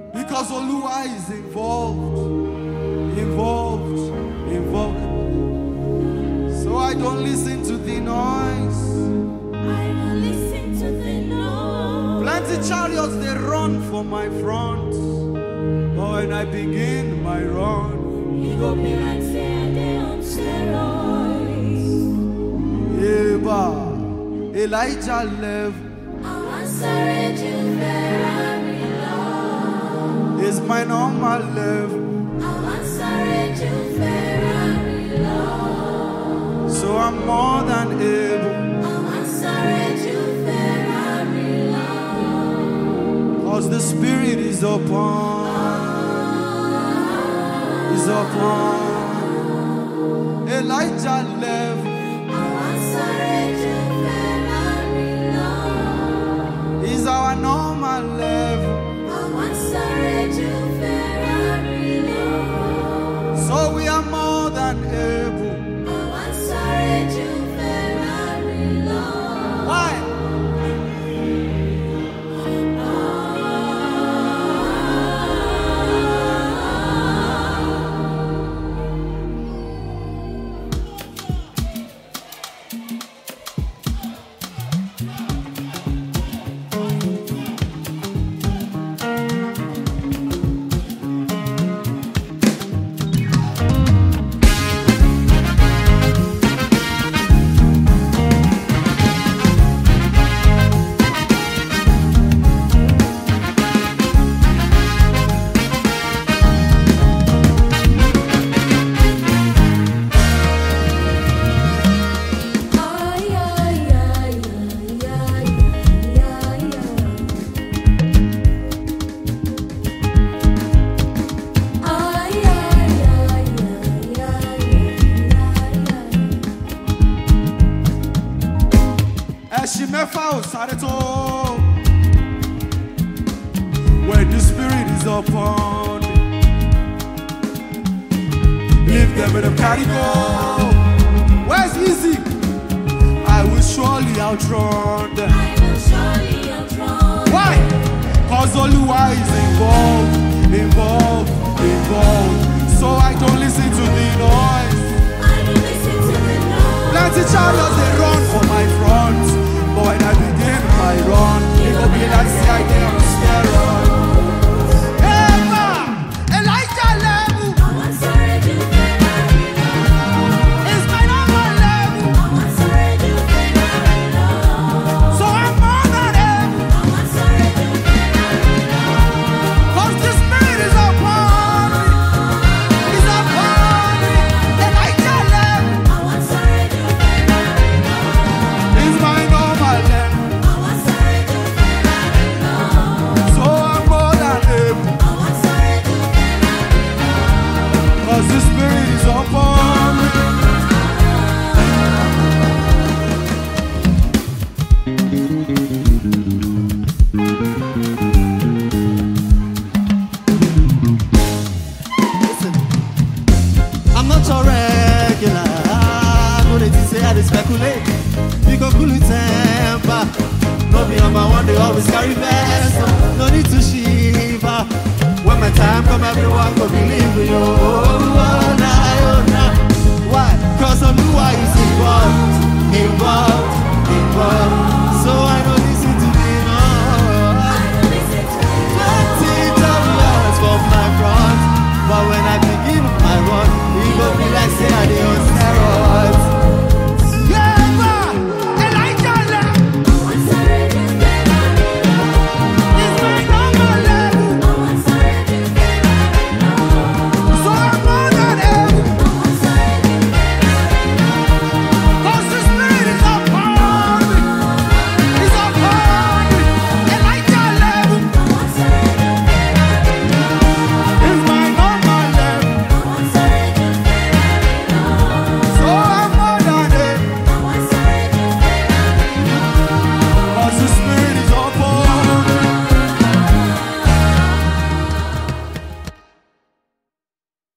Because Oluwa is involved. So I don't listen to the noise. Plenty chariots, they run for my front. But when I begin my run, You go be like say they on steroids. Elijah left. Is my normal love. So I'm more than able. Cause the Spirit is upon. Elijah left. Is our normal level. So we are more than able. Why? When the Spirit is upon me, leave them in the carry go. Where's easy? I will surely outrun them. Why? Cause Oluwa is involved. So I don't listen to the noise. Plenty chariots, they run for my front. But when I begin my run, it will be like say I get on steroids. Elijah level. It's my normal level. So I'm more than able. Cause the Spirit is upon me. Elijah level. It's my normal level. So I'm more than able. Cause the Spirit is upon me. Listen, I'm not your regular. I'm gonna say I dey speculate. You go cool with temper. No be on my one, they always carry best. No need to shiver. When my time come, everyone go believe me. Oh, nah. Why? Cause Oluwa is involved.